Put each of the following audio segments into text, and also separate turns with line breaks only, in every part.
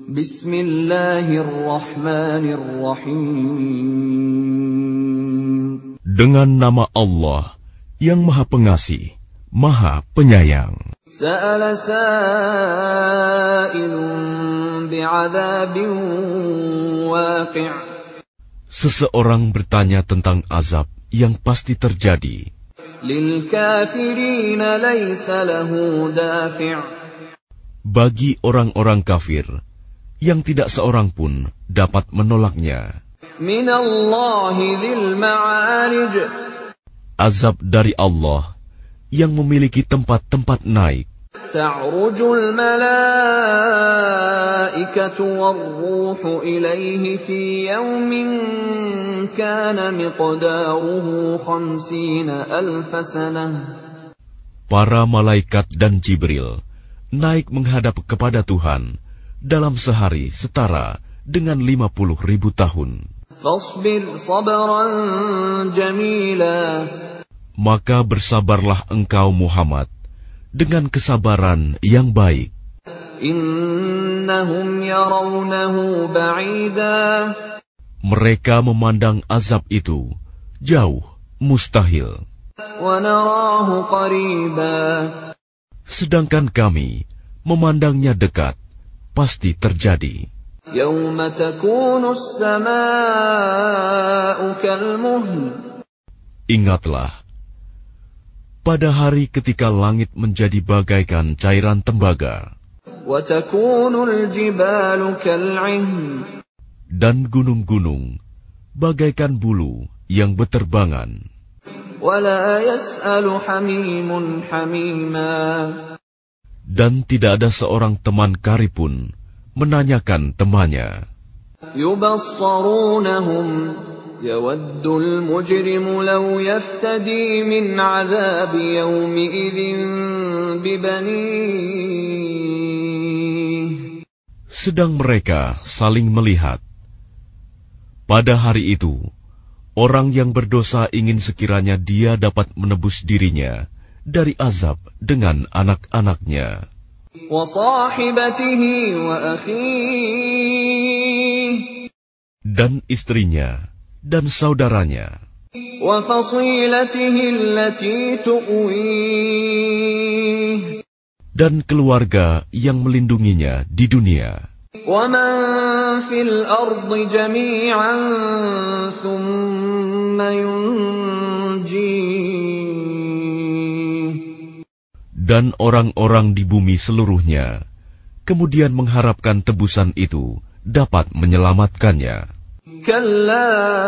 Bismillahirrahmanirrahim.
Dengan nama Allah yang Maha Pengasih, Maha Penyayang.
Sa'ala sa'ilun bi'adzabin waqi'.
Seseorang bertanya tentang azab yang pasti terjadi.
Lil kafirina laysa lahu dafi'.
Bagi orang-orang kafir yang tidak seorang pun dapat menolaknya.
Minallahi dzil ma'arij.
Azab dari Allah yang memiliki tempat-tempat naik.
Ta'rujul malaikatu war-ruhu ilaihi fi yawmin kana miqdaruhu 50,000 sanah.
Para malaikat dan Jibril naik menghadap kepada Tuhan dalam sehari setara dengan 50.000 tahun.
Fasbir sabran jamila.
Maka bersabarlah engkau Muhammad dengan kesabaran yang baik.
Innahum yarawnahu ba'ida.
Mereka memandang azab itu jauh, mustahil.
Wa narahu qariba.
Sedangkan kami memandangnya dekat, pasti terjadi.
Yawma takunu as-samaa'u kalmuhl.
Ingatlah, pada hari ketika langit menjadi bagaikan cairan tembaga,
Wa takunu al-jibalu kal'ihn.
dan gunung-gunung bagaikan bulu yang beterbangan.
Wa la yas'alu hamimun hamima.
Dan tidak ada seorang teman karib pun menanyakan temannya.
Yubassarunahum. Yawaddul mujrimu law yaftadi min 'adzabi yawmi idzin bibanih.
Sedang mereka saling melihat. Pada hari itu, orang yang berdosa ingin sekiranya dia dapat menebus dirinya dari azab dengan anak-anaknya.
Wa sahibatihi wa akhihi.
Dan istrinya dan saudaranya.
Wa fasilatihi allati tu'wih.
Dan keluarga yang melindunginya di dunia.
Wa man fil ardi jami'an thumma yunjih.
Dan orang-orang di bumi seluruhnya kemudian mengharapkan tebusan itu dapat menyelamatkannya.
Kalla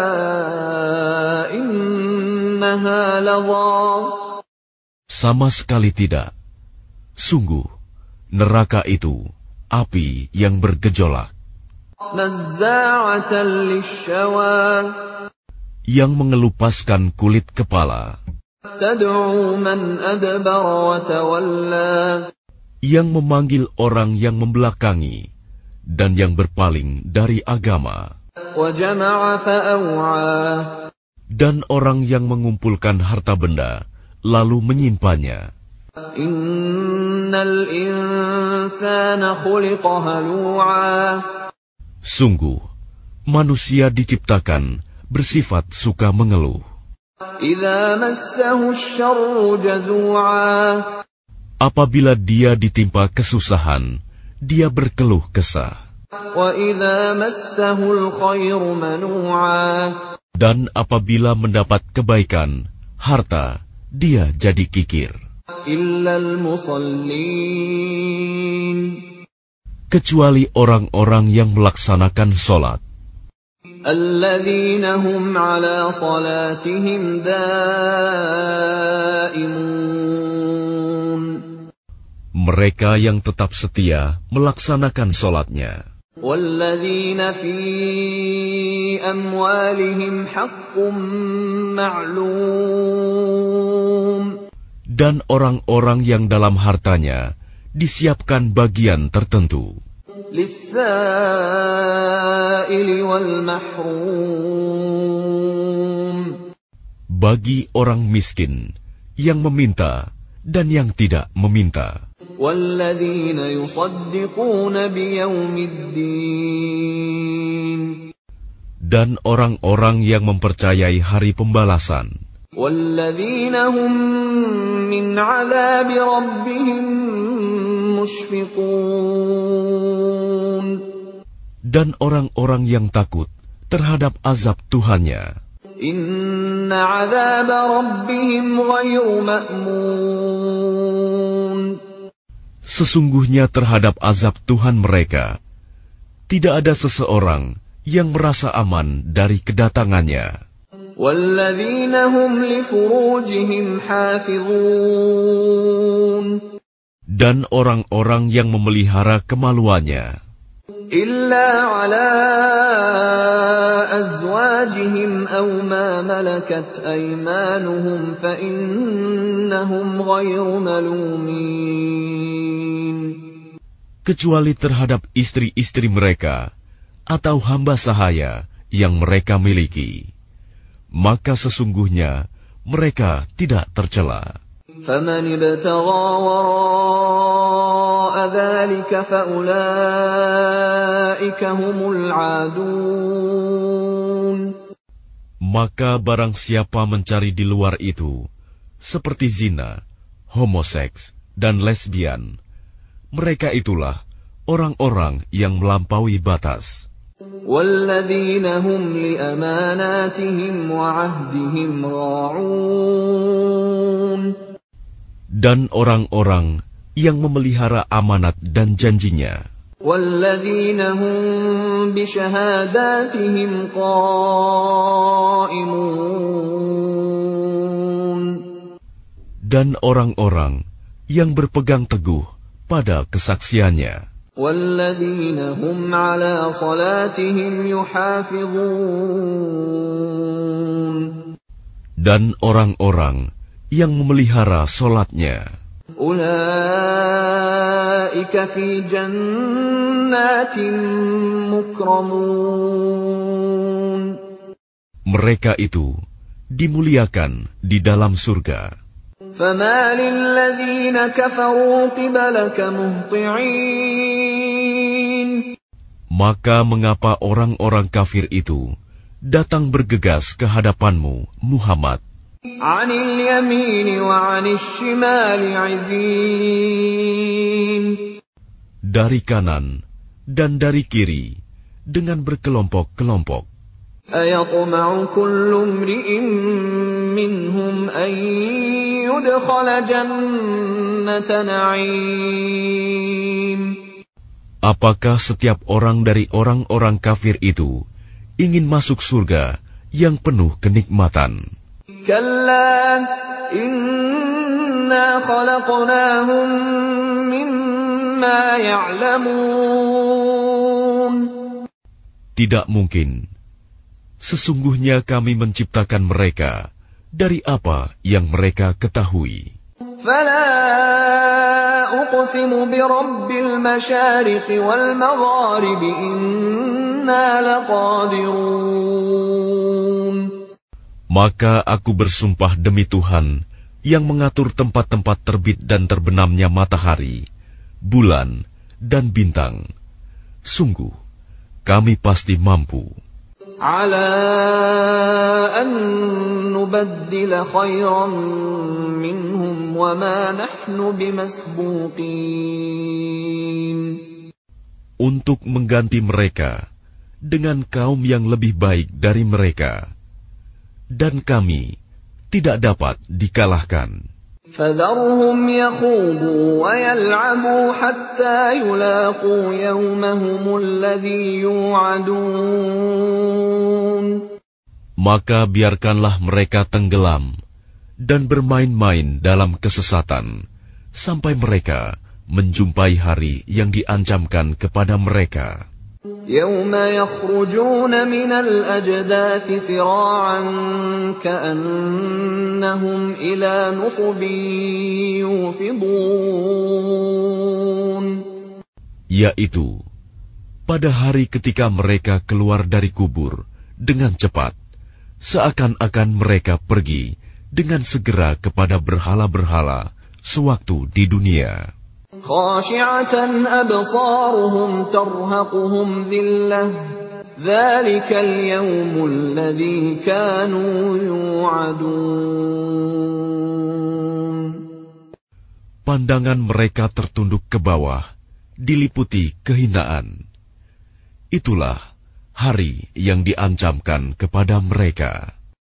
innaha ladha.
Sama sekali tidak. Sungguh, neraka itu api yang bergejolak,
Nazza'atan lishawa.
yang mengelupaskan kulit kepala,
Tad'u man adbara wa tawalla.
yang memanggil orang yang membelakangi dan yang berpaling dari agama,
Wa jama'a fa'aw'a.
dan orang yang mengumpulkan harta benda lalu menyimpannya.
Innal insana khuliqa halu'a.
Sungguh, manusia diciptakan bersifat suka mengeluh.
Idza massahu asy-syarru jazu'a.
Apabila dia ditimpa kesusahan, dia berkeluh kesah.
Wa idza massahu al-khairu manu'a.
Dan apabila mendapat kebaikan, harta, dia jadi kikir.
Illa al-musallin.
Kecuali orang-orang yang melaksanakan sholat.
Alladzina hum 'ala salatihim daimun.
Mereka yang tetap setia melaksanakan sholatnya.
Walladzina fi amwalihim haqqun ma'lum.
Dan orang-orang yang dalam hartanya disiapkan bagian tertentu.
Lis-sa'ili wal mahrum.
Bagi orang miskin yang meminta dan yang tidak meminta.
وَالَّذِينَ يُصَدِّقُونَ بِيَوْمِ الدِّينِ
Dan orang-orang yang mempercayai hari pembalasan.
وَالَّذِينَ هُمْ مِنْ عَذَابِ رَبِّهِمْ مُشْفِقُونَ
Dan orang-orang yang takut terhadap azab Tuhannya.
إِنَّ عَذَابَ رَبِّهِمْ غَيْرُ مَأْمُونٍ
Sesungguhnya terhadap azab Tuhan mereka, tidak ada seseorang yang merasa aman dari kedatangannya.
وَالَّذِينَ هُمْ لِفُرُوجِهِمْ حَافِظُونَ
Dan orang-orang yang memelihara kemaluannya,
إِلَّا عَلَى أَزْوَاجِهِمْ أَوْ مَا مَلَكَتْ أَيْمَانُهُمْ فَإِنَّهُمْ غَيْرُ مَلُومِينَ
kecuali terhadap istri-istri mereka atau hamba sahaya yang mereka miliki, maka sesungguhnya mereka tidak tercela.
فَمَنِ ابْتَغَى وَرَاءَ ذَلِكَ فَأُولَئِكَ هُمُ الْعَادُونَ
Maka barang siapa mencari di luar itu, seperti zina, homoseks, dan lesbian, mereka itulah orang-orang yang melampaui batas.
وَالَّذِينَ هُمْ لِأَمَانَاتِهِمْ وَعَهْدِهِمْ رَاعُونَ
Dan orang-orang yang memelihara amanat dan janjinya.
وَالَّذِينَ هُمْ بِشَهَادَاتِهِمْ قَائِمُونَ
Dan orang-orang yang berpegang teguh pada kesaksiannya.
وَالَّذِينَ هُمْ عَلَى صَلَاتِهِمْ يُحَافِظُونَ
Dan orang-orang yang memelihara solatnya.
أُولَئِكَ فِي جَنَّاتٍ مُكْرَمُونَ
Mereka itu dimuliakan di dalam surga.
فَمَالِ الَّذِينَ كَفَرُوا قِبَلَكَ مُهْطِعِينَ
Maka mengapa orang-orang kafir itu datang bergegas ke hadapanmu, Muhammad,
عَنِ الْيَمِينِ وَعَنِ الشِّمَالِ عِزِينَ
dari kanan dan dari kiri, dengan berkelompok-kelompok.
أَيَطْمَعُ كُلُّ امْرِئٍ مِّنْهُمْ أَن يُدْخَلَ جَنَّةَ نَعِيمٍ
Apakah setiap orang dari orang-orang kafir itu ingin masuk surga yang penuh kenikmatan?
كَلَّا إِنَّا خَلَقْنَاهُم مِّمَّا يَعْلَمُونَ
Tidak mungkin. Sesungguhnya kami menciptakan mereka dari apa yang mereka ketahui.
فَلَا أُقْسِمُ بِرَبِّ الْمَشَارِقِ وَالْمَغَارِبِ إِنَّا لَقَادِرُونَ
Maka aku bersumpah demi Tuhan yang mengatur tempat-tempat terbit dan terbenamnya matahari, bulan, dan bintang. Sungguh, kami pasti mampu.
عَلَىٰ أَن نُّبَدِّلَ خَيْرًا مِّنْهُمْ وَمَا نَحْنُ بِمَسْبُوقِينَ
Untuk mengganti mereka dengan kaum yang lebih baik dari mereka. Dan kami tidak dapat dikalahkan.
فَذَرْهُمْ يَخُوضُوا وَيَلْعَبُوا حَتَّىٰ يُلَاقُوا يَوْمَهُمُ الَّذِي يُوعَدُونَ
Maka biarkanlah mereka tenggelam dan bermain-main dalam kesesatan sampai mereka menjumpai hari yang diancamkan kepada mereka.
يَوْمَ يَخْرُجُونَ مِنَ الْأَجْدَاثِ سِرَاعًا كَأَنَّهُمْ إِلَىٰ نُصُبٍ يُوفِضُونَ
Yaitu, pada hari ketika mereka keluar dari kubur dengan cepat, seakan-akan mereka pergi dengan segera kepada berhala-berhala sewaktu di dunia.
خاشعة أبصارهم ترهقهم ذلة ذلك اليوم الذي كانوا يوعدون.
Pandangan mereka tertunduk ke bawah, diliputi kehinaan. Itulah hari yang diancamkan kepada mereka.